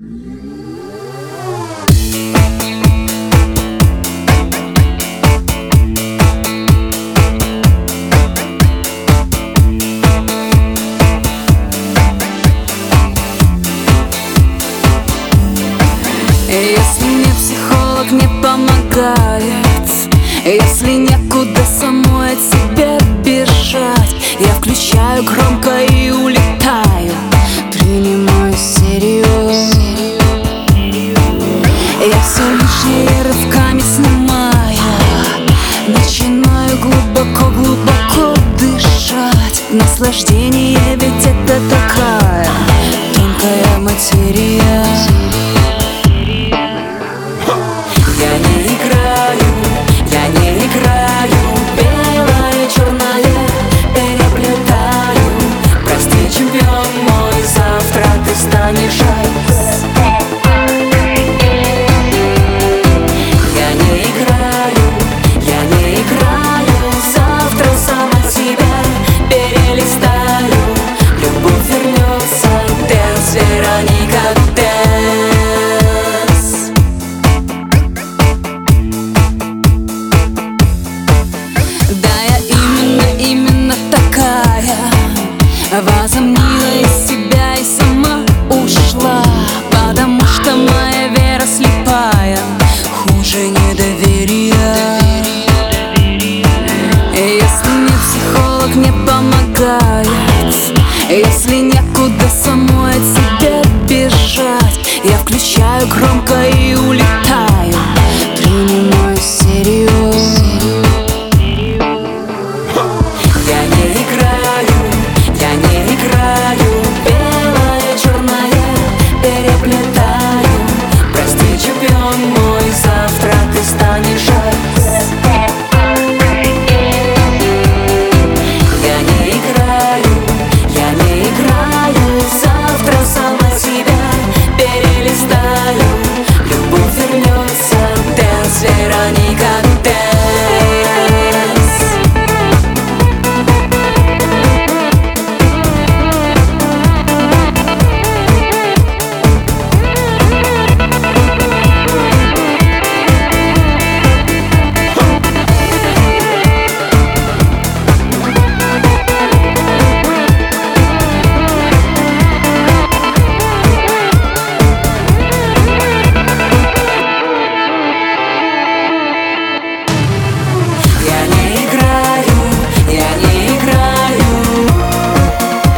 Если мне психолог не помогает, если некуда самой от себя бежать, я включаю громко и улетаю, принимаю всерьез. Я все лишнее рывками снимаю, начинаю глубоко-глубоко дышать. Наслаждение ведь это такая тонкая материя. Я не играю, белое, черное переплетаю. Прости, чемпион мой, завтра ты станешь айс. Я не играю, завтра сама себя перелистаю. Любовь вернется, дэнс, Вероника, дэнс. Именно такая возомнила из себя и сама ушла, потому что моя вера слепая, хуже недоверия. Если мне психолог не помогает, если некуда самой от себя бежать, я включаю громко и улетаю, принимаю всерьез. Я не играю, белое, черное переплетаю. Прости, чемпион мой, завтра ты станешь айс. Я не играю, завтра сама себя перелистаю. Любовь вернется, дэнс, Вероника, дэнс.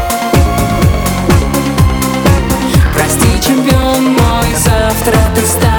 Чемпион мой, завтра ты станешь.